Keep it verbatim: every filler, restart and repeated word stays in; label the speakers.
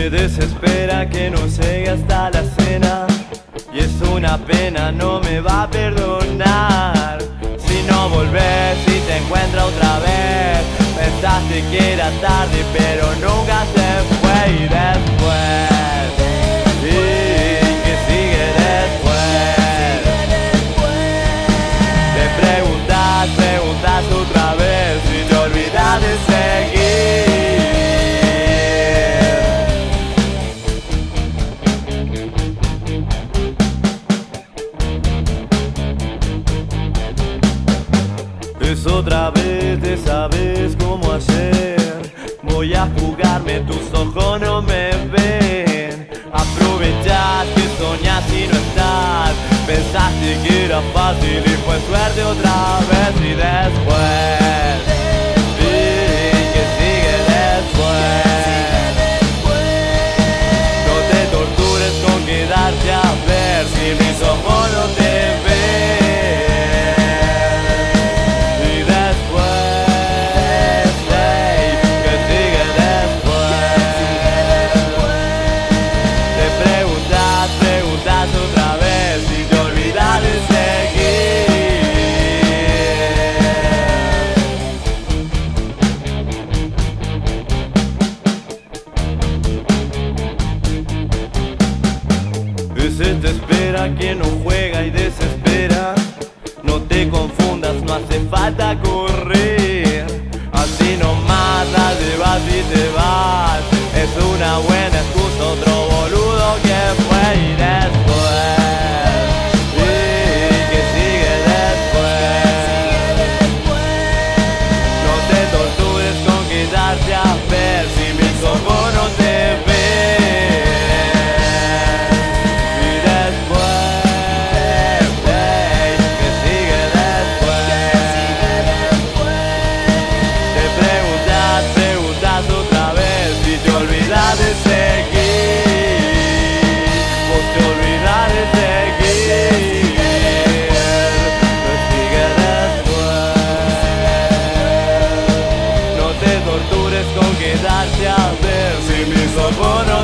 Speaker 1: Me desespera que no llegue hasta la cena, y es una pena, no me va a perdonar. Si no volvés y te encuentra otra vez, pensaste que era tarde pero nunca se fue. Y después, y que sigue después, te preguntas, preguntas otra vez y te olvidas de seguir. Es otra vez, te sabes como ayer. Voy a jugarme, tus ojos no me ven. Aprovechás que soñás y no estás. Pensaste que era fácil y fue suerte otra vez. Y después, y que sigue después. No te tortures con quedarte a ver si mis ojos no te ven. Se te espera quien no juega y desespera. No te confundas, no hace falta correr. Así nomás la llevas y te vas. Es una buena excusa, otro boludo que fue. Y después, y que sigue después. No te tortures con quedarte a ver si mis ojos no te ven. Con quedarte a ver si mis ojos no